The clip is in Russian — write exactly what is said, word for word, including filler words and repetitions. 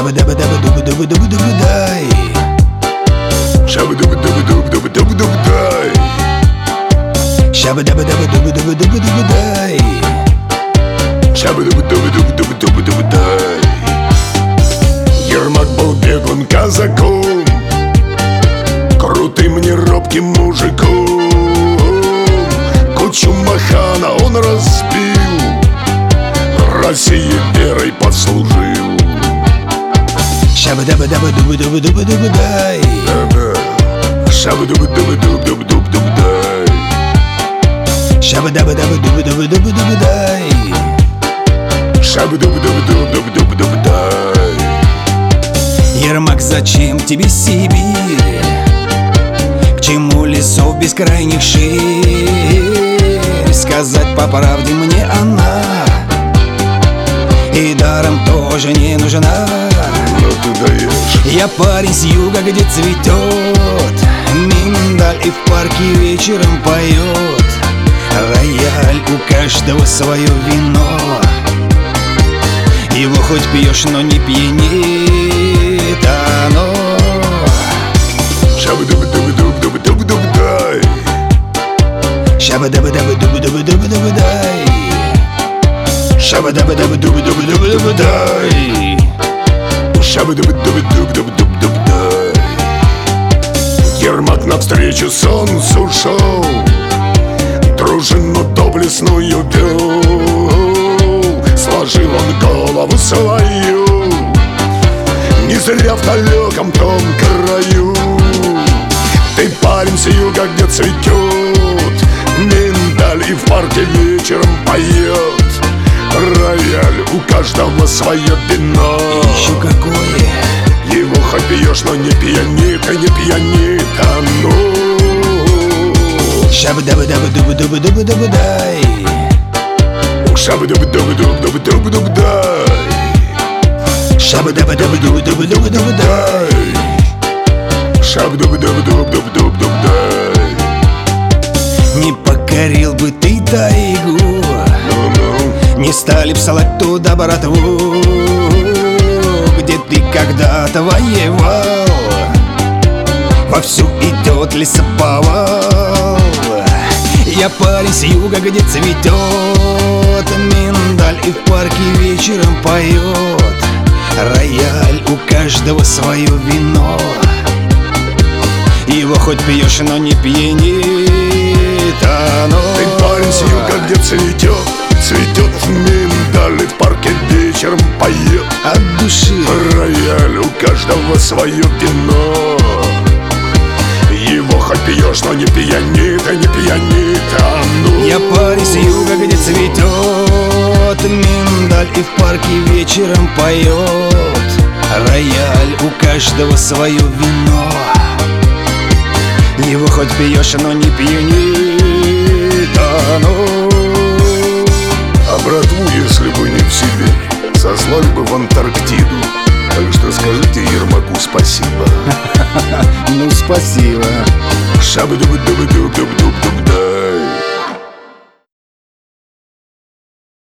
Шаба-даба-даба-дуба-дуба-дуба-дуба-дай. Шаба-даба-даба-дуб-дуба-дуба-дай. Шаба-даба-даба-дуба-дуба-дуба-дуба-дай. Шаба-даба-даба-дуб-дуба-дуба-дуба-дай. Ермак был беглым казаком, крутым неробким мужиком. Кучу махана он разбил, России верой послужил. Шаба-даба-даба-дуба-дуба-дуба-дуба-дай. Шаба-даба-даба-дуб-дуб-дуб-дуб-дай. Шаба-даба-даба-дуба-дуба-дуба-дуба-дай. Шаба-даба-даба-дуб-дуб-дуб-дай. Ермак, зачем тебе Сибирь? К чему лесов бескрайних ширь? Сказать по правде мне она и даром тоже не нужна. Но ты даешь. Я парень с юга, где цветет миндаль, и в парке вечером поет рояль. У каждого свое вино, его хоть пьешь, но не пьянит оно. Шаба-даба-даба-дуб-дуб-дуб-дуб-дай. Шаба-даба-даба-дуба-дуба-дуба-дуба-дай. Шаба-даба-даба-дуба-дуба-дуба-дуба-дай. Шаба-даба-даба-дуб-дуб-дуб-дуб-дай. Ермак навстречу солнцу шел, дружину доблестную вел. Сложил он голову свою, не зря в далеком том краю. Ты парень с юга, где цветет миндаль, и в парке вечером поет рояль. У каждого свое вино, Еще какое? его хоть пьешь, но не пьянит, а не пьянит оно. Шаба-даба-даба-дуба-дуба-дуба-дуба-дай. Шаба-даба-даба-дуб-дуб-дуб-дай. Шаба-даба-даба-дуба-дуба-дуба-дай. Шаба-даба-даба-дуб-дуб-дуб-дай. Не покорил бы ты тайгу, Ну-ну. не стали б салать туда братву, где ты когда-то воевал. Вовсю идет лесоповал. Я парень с юга, где цветет миндаль, и в парке вечером поет рояль. У каждого свое вино, его хоть пьешь, но не пьянит оно. Ты парень с юга, где цветет, цветет миндаль, и в парке вечером поет От души рояль. У каждого свое вино, его хоть пьешь, но не пьянит, а не пьянит оно. Я парень с юга, где цветет миндаль, и в парке вечером поет рояль. У каждого свое вино, его хоть пьешь, но не пьянит оно. А братву, если бы не в Сибирь, сослали бы в Антарктиду. Так что скажите Ермаку спасибо. Ну, спасибо. Шаба-даба-даба-дуб-дуб-дуб-дай.